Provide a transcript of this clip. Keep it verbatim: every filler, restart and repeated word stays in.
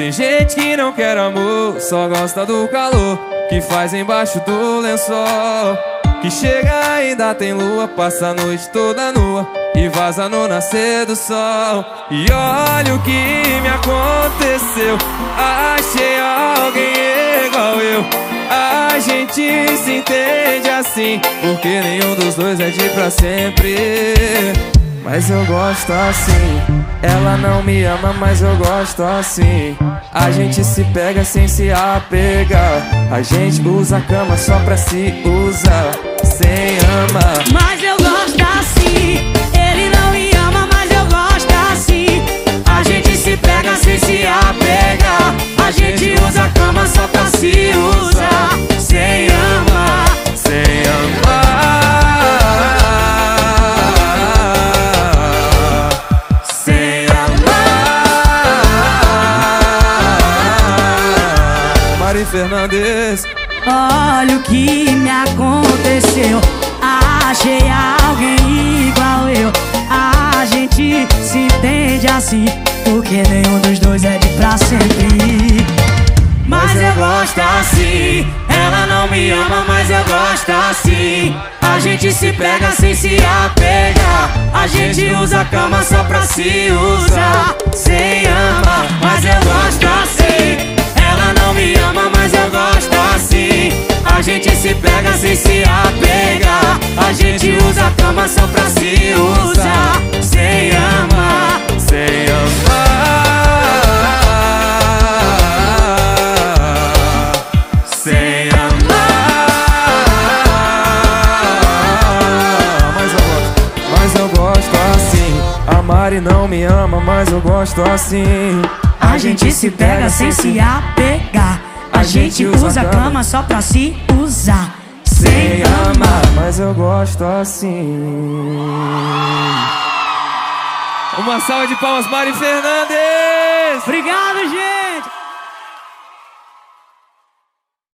Tem gente que não quer amor, só gosta do calor que faz embaixo do lençol. Que chega ainda tem lua, passa a noite toda nua e vaza no nascer do sol. E olha o que me aconteceu, achei alguém igual eu. A gente se entende assim, porque nenhum dos dois é de pra sempre. Mas eu gosto assim. Ela não me ama, mas eu gosto assim. A gente se pega sem se apegar. A gente usa a cama só pra se usar, sem amar. Mas eu gosto assim. Ele não me ama, mas eu gosto assim. A gente se pega sem se apegar. A gente usa a cama só pra se usar, sem amar, sem amar. Sem amar. Mari Fernandes. Olha o que me aconteceu, achei alguém igual eu. A gente se entende assim, porque nenhum dos dois é de pra sempre. Mas eu gosto assim. Ela não me ama, mas eu gosto assim. A gente se pega sem se apegar. A gente usa a cama só pra se usar, sem amar. Mas eu gosto assim. Ela não me ama, mas eu gosto assim. A gente se pega sem se apegar. A gente usa a cama só pra se usar, sem amar, sem amar. Sem amar. Mas eu gosto, mas eu gosto assim. A Mari não me ama, mas eu gosto assim. A gente se pega sem se apegar. A gente usa a cama só pra se usar, sem amar. Mas eu gosto assim. Uma salva de palmas, Mari Fernandes! Obrigado, gente!